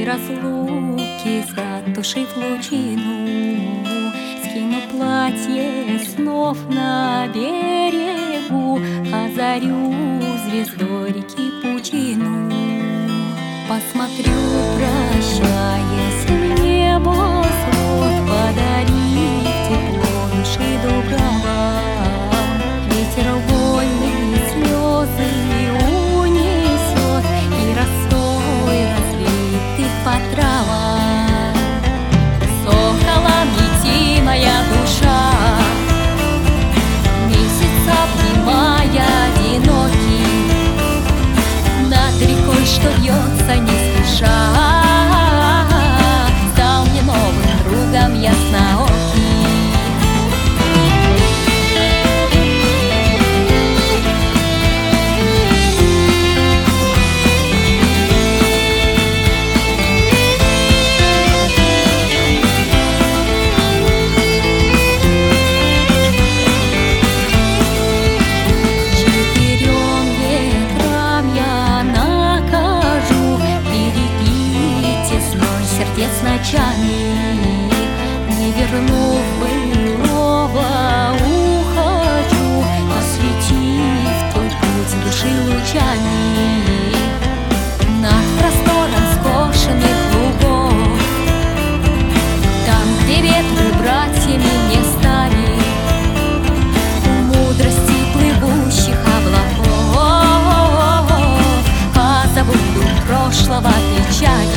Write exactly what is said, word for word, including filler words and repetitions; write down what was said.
разлуки, затушив лучину, скину платье снов на берегу, озарю звездой реки пучину. Посмотрю, прощаясь, в небосвод, подарив тепло души дубрава. Ветер вольный слезы унесет и росой разлитых по травам. Соколом лети, моя душа, месяц обнимая одинокий, над рекой, что бьется не спеша, стал мне новым другом ясноокий. Сердец ночами, не вернув былого, ухожу, осветив твой путь души лучами. Над простором скошенных лугов, там, где ветры братьями не стали, у мудрости плывущих облаков, позабуду прошлого печали.